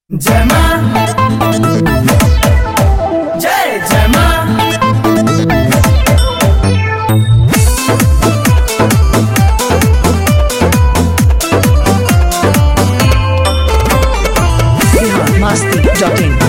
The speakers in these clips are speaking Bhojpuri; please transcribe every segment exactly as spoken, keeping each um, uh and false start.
जय मां जय जय मां। Masti dot in.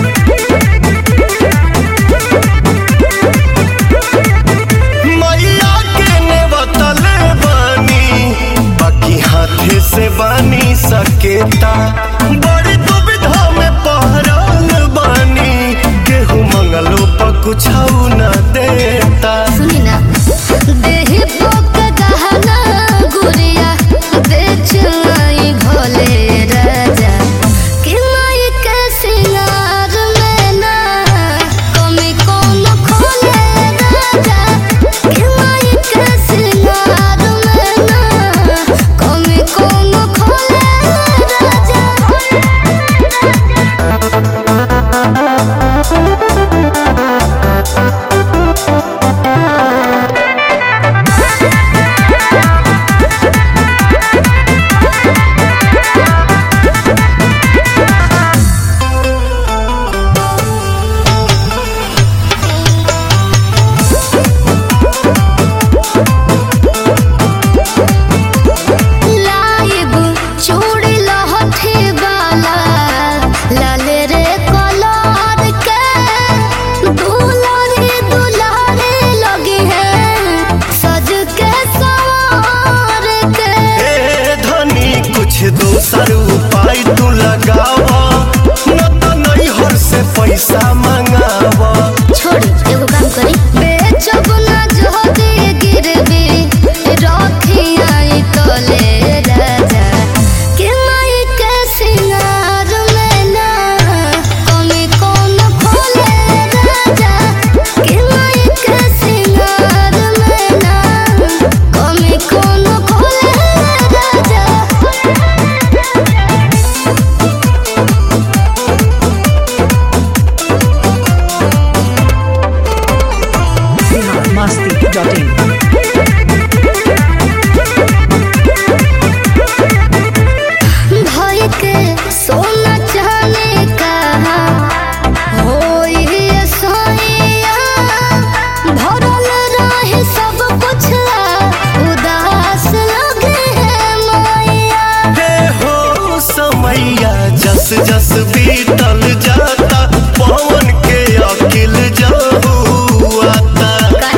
मैया के ने बतले बानी बाकी हाथे से बानी सकेता बड़ी दुविधा में पहरल बानी केहू मंगलो पर कुछ न देता। सुनी ना देहि पोक गहना गुड़िया बेच आई भोले राजा कि माई के सिंगार में ना कमी कौन खोले राजा कि माई के सिंगार में ना कमी कौन खोले राजा। लाइब चूड़ी लहठी वाला लाल रे कलर के दुलारी दुलारी लगी है सज के सवार के। ए धनी कुछ दोसर उपाय तू लगावा न तो नहीं हर से पैसा मंगावा। छोड़ी एगो काम करी बेचब ना जोदी गिरवी रखी आई तोले राजा कि माई के सिंगार में ना कमी कौन खोले राजा कि माई के सिंगार में ना कमी कौन खोले राजा। मस्ती डॉट इन। भाई के सोना चाहने का होई ये सोइया भरल रहे सब कुछ उदास लगे है मैया। हे हो समैया जस जस बीतल जाता पवन के अकिल जाहू आता।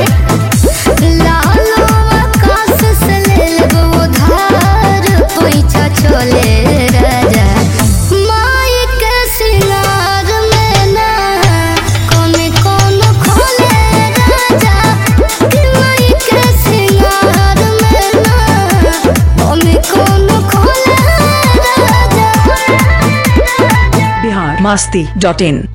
लाल आकाश से ले लेबो उधार पैसा चले राजा माई के सिंगार में ना कमी कौन खोले राजा कि माई के सिंगार में ना कमी कौन खोले राजा। बिहार मस्ती डॉट इन।